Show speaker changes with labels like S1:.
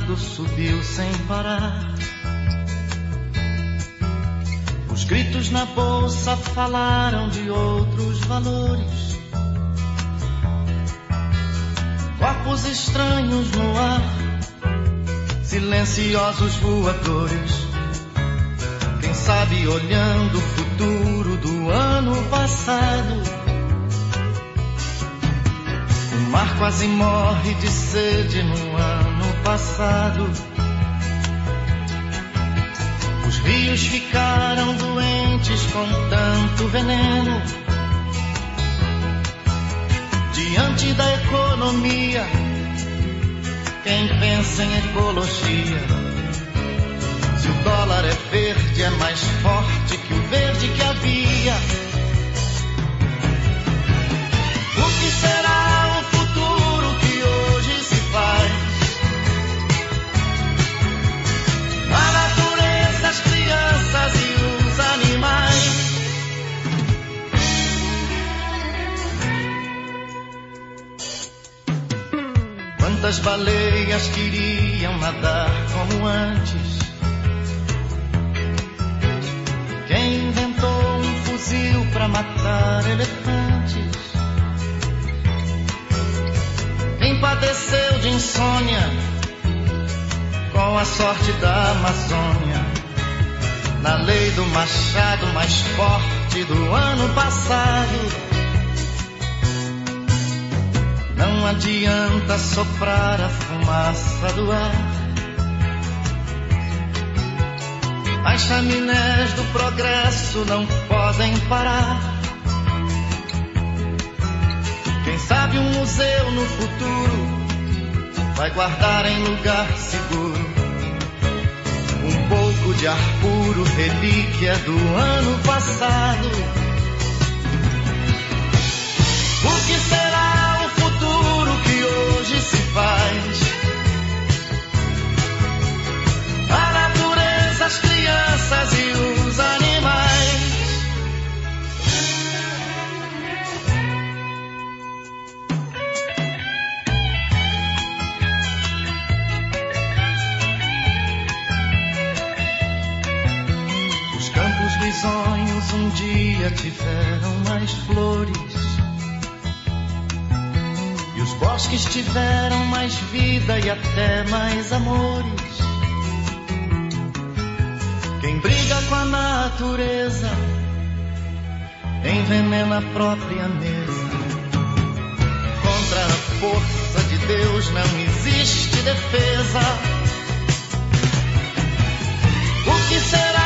S1: gado subiu sem parar. Os gritos na bolsa falaram de outros valores. Corpos estranhos no ar, silenciosos voadores. Quem sabe olhando o futuro do ano passado. O mar quase morre de sede no ano passado. Os rios ficaram doentes com tanto veneno. Diante da economia, quem pensa em ecologia? Se o dólar é verde, é mais forte que o verde que havia. O que será o futuro que hoje se faz? A natureza, as crianças e os animais. Quantas baleias queriam nadar como antes? Quem inventou um fuzil pra matar elefantes? Quem padeceu de insônia com a sorte da Amazônia? Na lei do machado mais forte do ano passado. Não adianta soprar a fumaça do ar. As chaminés do progresso não podem parar. Quem sabe um museu no futuro vai guardar em lugar seguro um pouco de ar puro, relíquia do ano passado. O que será o futuro que hoje se faz? A natureza, as crianças e os animais. Os campos risonhos um dia tiveram mais flores. E os bosques tiveram mais vida e até mais amores. Quem briga com a natureza envenena a própria mesa. Contra a força de Deus não existe defesa. O que será